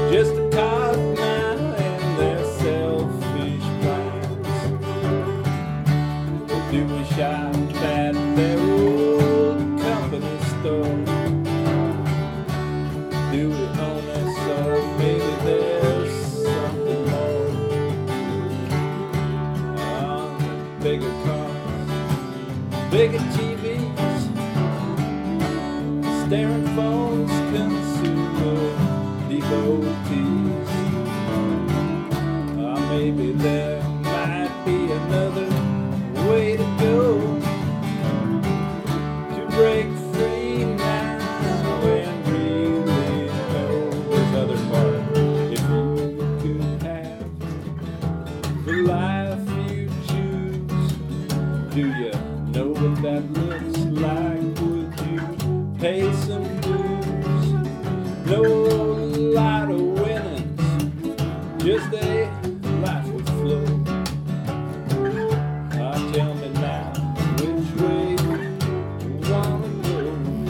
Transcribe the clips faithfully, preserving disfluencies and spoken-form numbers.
just a cog now in their selfish plans. Or do we shop at their old company store? Do we own it, so maybe there's something more? On the bigger cars, bigger T Vs, staring phones, consumer devotees. Or maybe there might be another way to go to break free now and really know this other part. If you could have the life you choose, do you know what that looks like? Would you pay some dues? No lot of winnings, just a life with flow. Ah, tell me now, which way you wanna go?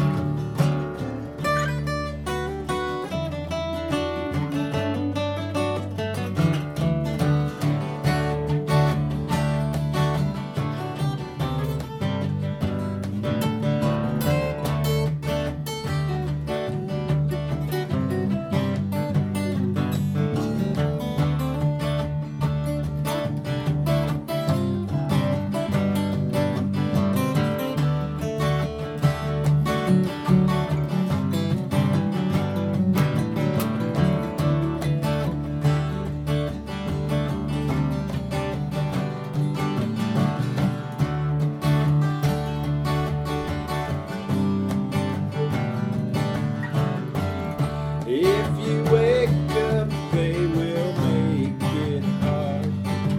If you wake up, they will make it hard.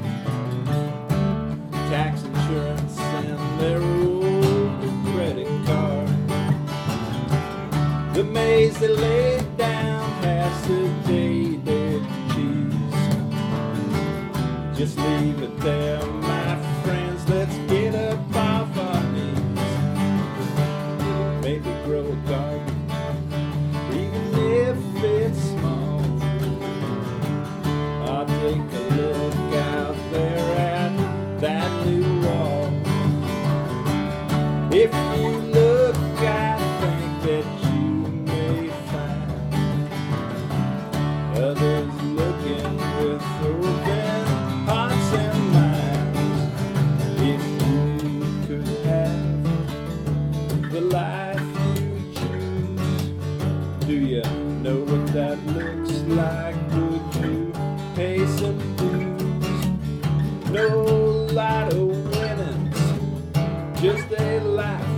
Tax, insurance, and their old credit card. The maze they laid down has sedated cheese. Just leave it there, my friends. Let's get up off our knees. Maybe grow a garden, even if it's small. I'll take a look out there at that new wall. If you look, I think that you may find others looking with open hearts and minds. If you could have the life you choose, do you know what that looks like? Would you pay some dues? No lot of winnings, just a life